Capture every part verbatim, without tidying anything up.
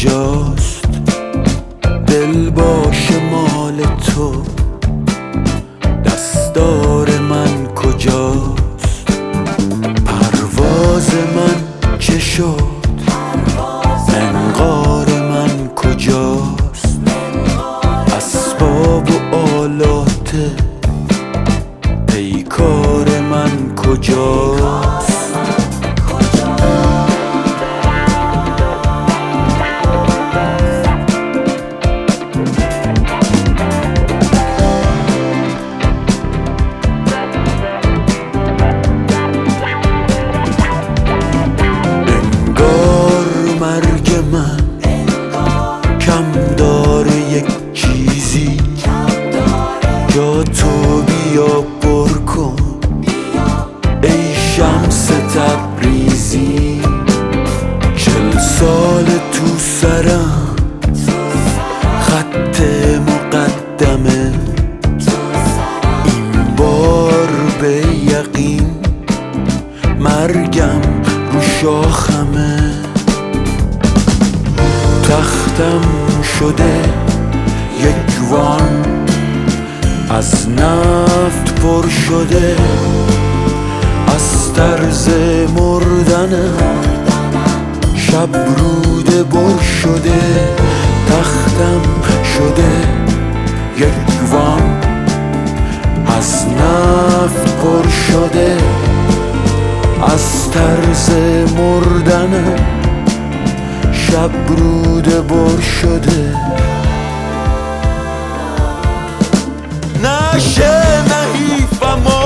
کجاست؟ دل باش مال تو، دستار من کجاست؟ پرواز من چه شد؟ منقار من کجاست؟ اسباب و آلات پیکار من کجاست؟ جا تو بیا پر کن ای شمس تبریزی، چل سال تو سرم خط مقدمه، این بار به یقین مرگم رو شاخمه. تختم شده یک وان از نفت پر شده، از طرز مردنم شب روده بر شده. تختم شده یک وان از نفت پر شده، از طرز مردنم شب روده بر شده. نشه نحیفمو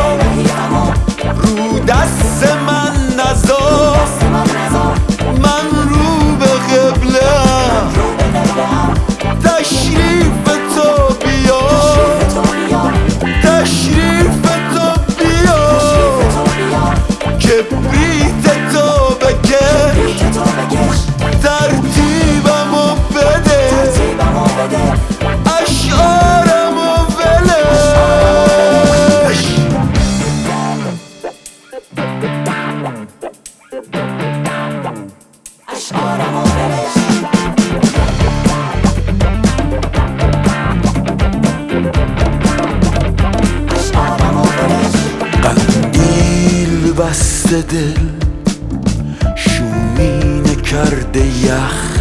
رو دست من نذار، من رو به قبله‌ام، تشریف تو بیا، تشریف تو بیا، کبریت تو بکش، ترتیبمو بده، اشعارمو قندیل بسته دل شومینه کرده یخ،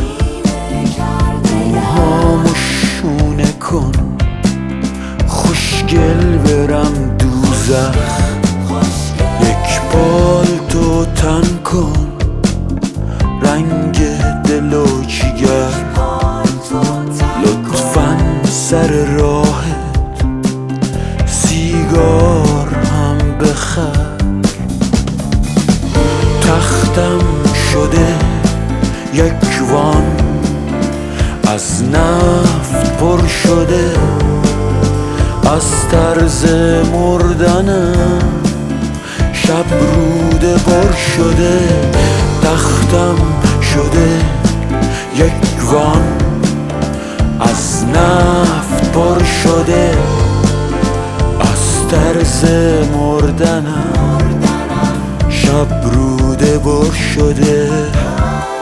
موهامو شونه کن خوشگل برم دوزخ. یک پالتو تن کن رنگ دل و جگر، لطفاً سر راهت سیگار هم بخر. تختم شده یک وان از نفت پر شده، از طرز مردنم شب روده بر شده. تختم شده یک وان از نفت پر شده، از طرز مردنم شب روده بر شده.